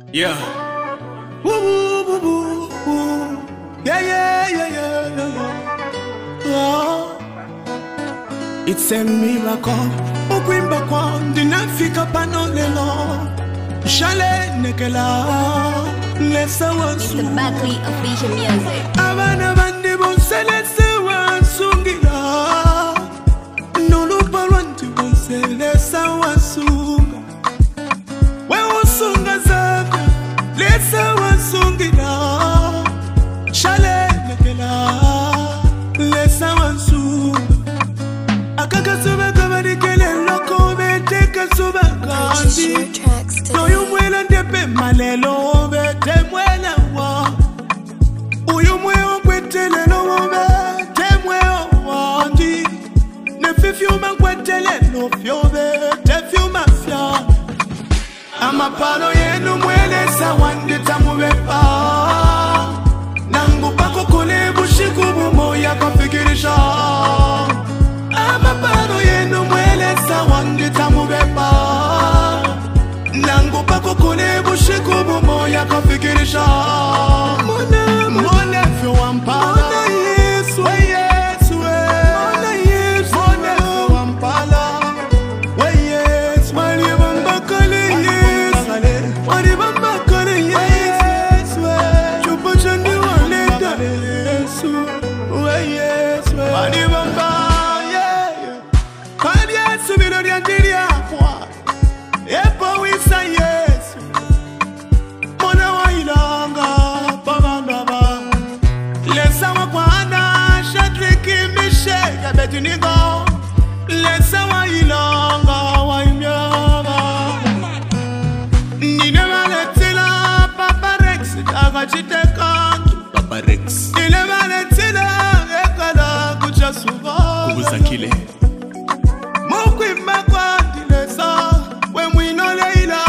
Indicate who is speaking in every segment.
Speaker 1: Yeah.
Speaker 2: Woo, woo, woo, woo, woo. Yeah, yeah, yeah, yeah, yeah. Oh. It's a miracle. Ukwimba kwa ndinafika pano lelo. Shale nekela. Lesa wansu.
Speaker 3: Mr. Buckley of Vision Music.
Speaker 2: Abana bandi bonse lesa wansungila. Nulu parwanti bonse lesa wansunga. We usunga zaka. Lesa wansungila. Shale nekela. Lesa wansunga. Akaka suba kabari kele loko beteka suba kandi. No you mwela ndepe malelo bete mwela wa. Uyu mweo kwetele no bete mweo wandi. Ne fifiuma kwetele no fyo bete fiuma fya. Amapalo yenu mwele sa wandi tamubepa. Nangu pako kule bushiku bumoya konfikirisha. Amapalo yenu mwele sa wandi tamubepa. Nangu pako kule bushiku bumoya konfikirisha. Mone fyo wampala. Mone Yesu. We Yesu. Mone Yesu. Mone fyo wampala. We Yesu. Wali bamba kale Yesu. Wali bamba kale Yesu. Chupa chandi wale dale Yesu. We Yesu. Wali bamba. Wali Yesu milori andiri akwa. Epo wisa Yesu. Mona wa ilanga babandaba. Lesa wa kwana Shadraki Meshach Abednego. Lesa wa ilanga wa imyaba. Nine maletila Papa Rex agachiteka.
Speaker 1: Papa Rex.
Speaker 2: Nine maletila ekala kuchasuva.
Speaker 1: Kubuzakile.
Speaker 2: Mukwimba kwa dilesa. We mwino leila.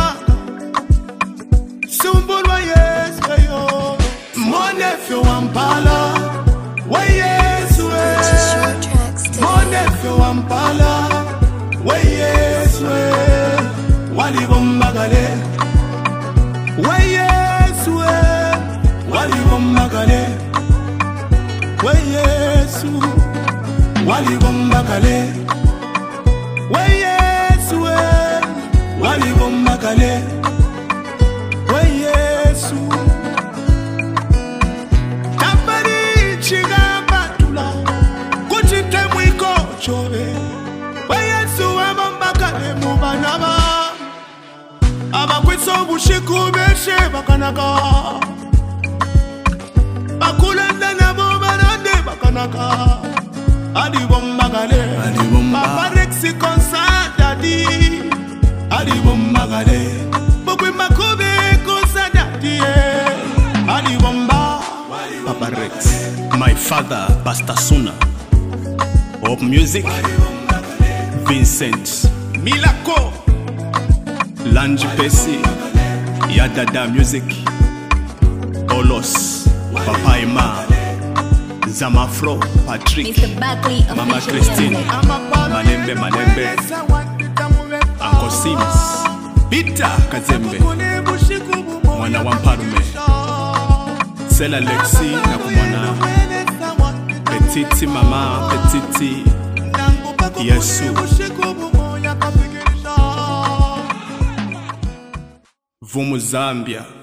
Speaker 2: Sumbulwa Yesu yo. Mone fyo wampala. We Yesu we. Mone fyo wampala. We Yesu we. Wali bombagale. We Yesu we. Wali bombagale. We Yesu. Wali bombagale. We Yesu we. Wali bombagale. We Yesu. Tapari chiga batula. Kuchite mwiko chove. We Yesu we bombagale mubanaba. Abakwiso bushiku beshe bakanaka. Bakulanda nabo barande bakanaka. Adi bombagale.
Speaker 1: Adi bomba.
Speaker 2: Papa Rexi konsa dadi. Adi bombagale. Bokwe makobe konsa dadi. Adi bomba.
Speaker 1: Papa Rex. My father, Pastor Suna. Hope Music. Vincent.
Speaker 2: Milako.
Speaker 1: Lanji Pesi. Yadada Music. Olos. Papa Ima. Zamafro. Patrick.
Speaker 3: Mr. Buckley of
Speaker 1: Mama
Speaker 3: Vision
Speaker 1: Christine.
Speaker 3: Music.
Speaker 1: Manembe Manembe. Uncle Sims. Peter Kazembe. Mwana Wamparume. Sela Lexi na kumwana Petiti Mama Petiti Yesu. Vumu Zambia.